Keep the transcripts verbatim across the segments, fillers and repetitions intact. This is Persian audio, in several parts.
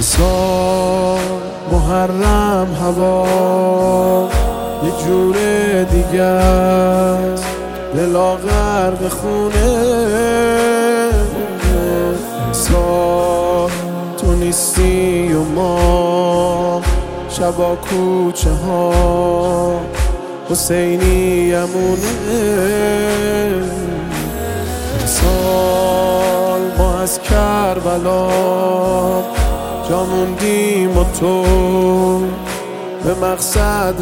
امسال محرم هوا یه جور دیگه است، دلا غرق خونه. امسال تو نیستی و ما شبا کوچه ها حسینی امونه. امسال ما از کربلا جا موندیم و تو به مقصد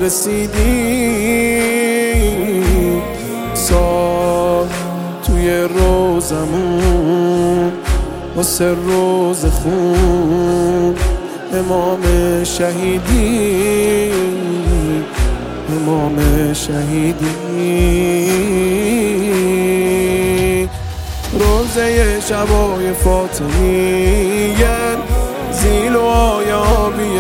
رسیدیم. سال توی روزمون واسه روز خون امام شهیدی، امام شهیدی. روزه شبای فاطمیه، زیل و آیابی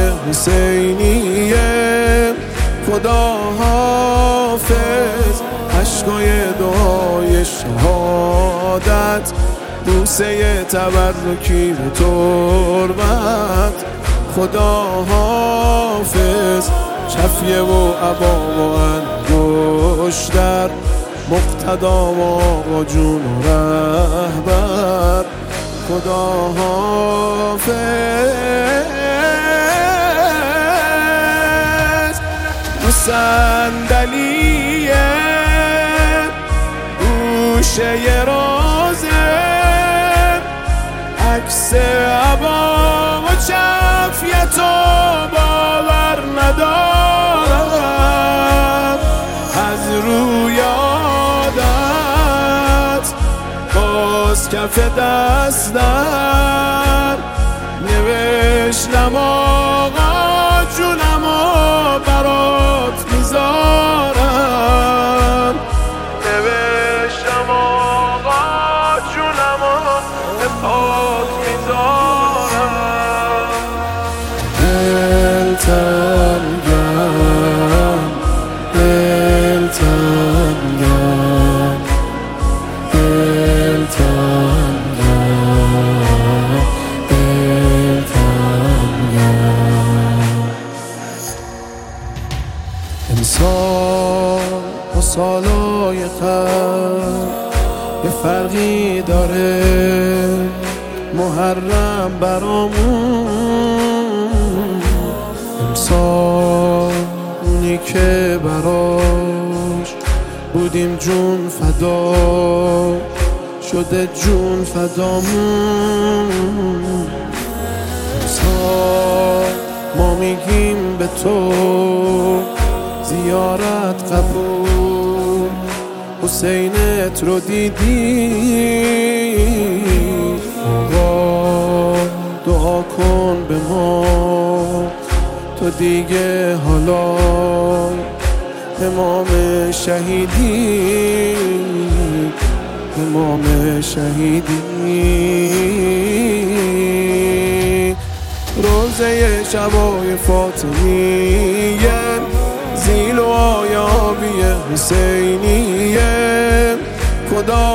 حسینیه. خدا حافظ، عشقای دعای شهادت، بوسه تبرکی به تربت. خدا حافظ، شفیه و عبا و انگشتر، مقتدا و آقا جون و رهبر. خدا حافظ. صندلیه گوشه رازه، عکس عبا و چفیت و باور ندارم. از روی عادت باز کف دستم نوشتم آقا جونم و برات میذارم. نوشتم آقا جونم و برات میذارم. دلتنگم دلتنگم دلتنگم دلتنگم. امسال با سالای قبل یه فرقی داره، محرم برامون. امسال اونی که براش بودیم جون فدا شده جون فدامون. امسال ما میگیم به تو زیارت قبول، حسینت رو دیدی. آقا دعا کن به ما تو دیگه حالا امام شهیدی، امام شهیدی. روزه شبای فاطمیه، زیل و آیابی حسینیه. خدا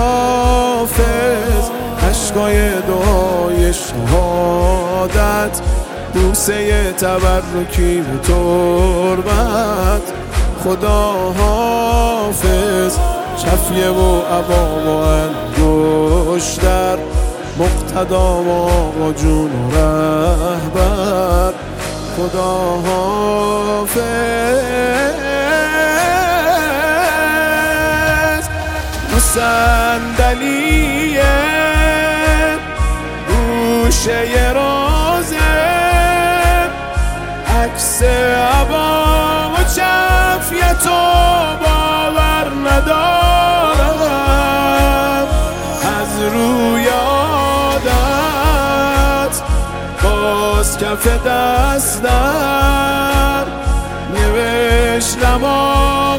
حافظ، عشقای دعای شهادت، بوسه تبرکی به تربت. خدا حافظ، شفیه و عبا و انگشتر، مقتدا و آقا جون و رهبر. خدا حافظ. صندلیه گوشه رازه، عکس عبا و چفیت و باور ندارم. از روی عادت باز کف دستم نوشتم